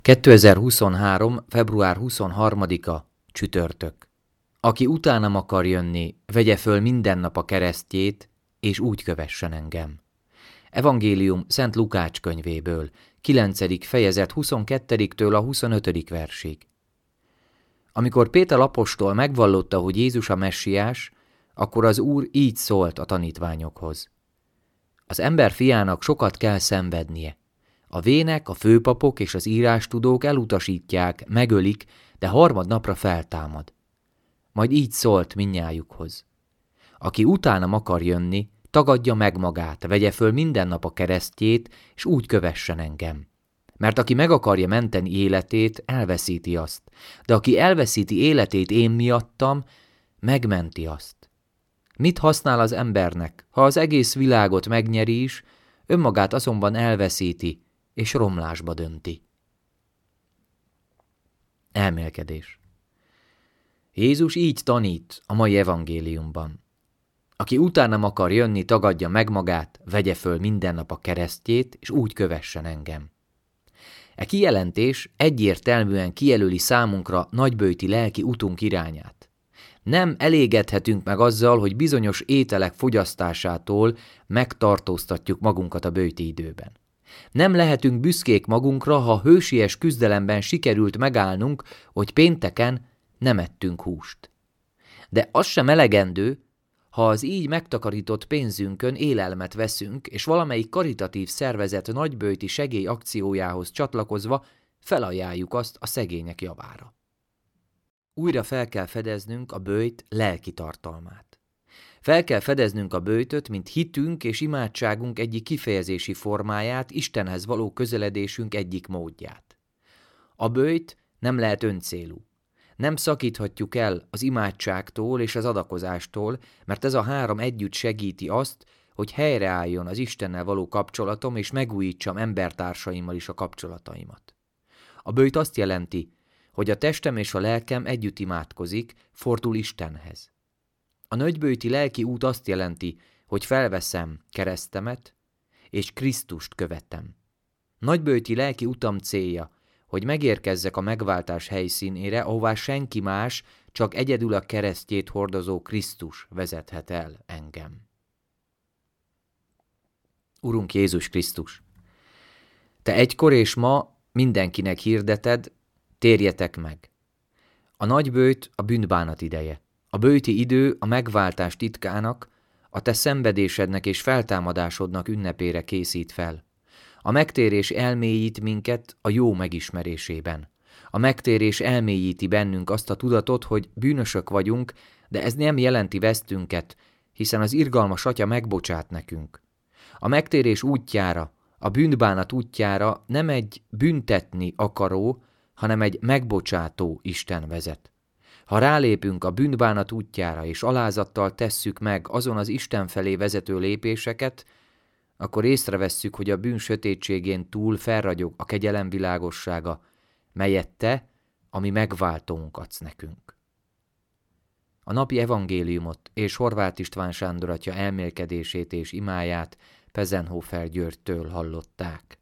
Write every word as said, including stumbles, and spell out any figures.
kétezer-huszonhárom. február huszonharmadika. Csütörtök. Aki utánam akar jönni, vegye föl minden nap a keresztjét, és úgy kövessen engem. Evangélium Szent Lukács könyvéből, kilencedik fejezet huszonkettediktől a huszonötödik versig. Amikor Péter apostol megvallotta, hogy Jézus a messiás, akkor az Úr így szólt a tanítványokhoz. Az ember fiának sokat kell szenvednie. A vének, a főpapok és az írástudók elutasítják, megölik, de harmadnapra feltámad. Majd így szólt mindnyájukhoz. Aki utánam akar jönni, tagadja meg magát, vegye föl minden nap a keresztjét, és úgy kövessen engem. Mert aki meg akarja menteni életét, elveszíti azt, de aki elveszíti életét én miattam, megmenti azt. Mit használ az embernek, ha az egész világot megnyeri is, önmagát azonban elveszíti, és romlásba dönti? Elmélkedés. Jézus így tanít a mai evangéliumban. Aki utánam akar jönni, tagadja meg magát, vegye föl minden nap a keresztjét, és úgy kövessen engem. E kijelentés egyértelműen kijelöli számunkra nagyböjti lelki utunk irányát. Nem elégedhetünk meg azzal, hogy bizonyos ételek fogyasztásától megtartóztatjuk magunkat a böjti időben. Nem lehetünk büszkék magunkra, ha hősies küzdelemben sikerült megállnunk, hogy pénteken nem ettünk húst. De az sem elegendő, ha az így megtakarított pénzünkön élelmet veszünk, és valamelyik karitatív szervezet nagyböjti segélyakciójához csatlakozva felajánljuk azt a szegények javára. Újra fel kell fedeznünk a böjt lelki tartalmát. Fel kell fedeznünk a böjtöt, mint hitünk és imádságunk egyik kifejezési formáját, Istenhez való közeledésünk egyik módját. A böjt nem lehet öncélú. Nem szakíthatjuk el az imádságtól és az adakozástól, mert ez a három együtt segíti azt, hogy helyreálljon az Istennel való kapcsolatom, és megújítsam embertársaimmal is a kapcsolataimat. A böjt azt jelenti, hogy a testem és a lelkem együtt imádkozik, fordul Istenhez. A nagyböjti lelki út azt jelenti, hogy felveszem keresztemet, és Krisztust követem. Nagyböjti lelki utam célja, hogy megérkezzek a megváltás helyszínére, ahová senki más, csak egyedül a keresztjét hordozó Krisztus vezethet el engem. Urunk Jézus Krisztus, Te egykor és ma mindenkinek hirdeted, térjetek meg. A nagyböjt a bűnbánat ideje. A böjti idő a megváltás titkának, a Te szenvedésednek és feltámadásodnak ünnepére készít fel. A megtérés elmélyít minket a jó megismerésében. A megtérés elmélyíti bennünk azt a tudatot, hogy bűnösök vagyunk, de ez nem jelenti vesztünket, hiszen az irgalmas Atya megbocsát nekünk. A megtérés útjára, a bűnbánat útjára nem egy büntetni akaró, hanem egy megbocsátó Isten vezet. Ha rálépünk a bűnbánat útjára és alázattal tesszük meg azon az Isten felé vezető lépéseket, akkor észrevesszük, hogy a bűn sötétségén túl felragyog a kegyelem világossága, melyet Te, ami megváltónk adsz nekünk. A napi evangéliumot és Horváth István Sándor atya elmélkedését és imáját Pezenhofer Györgytől hallották.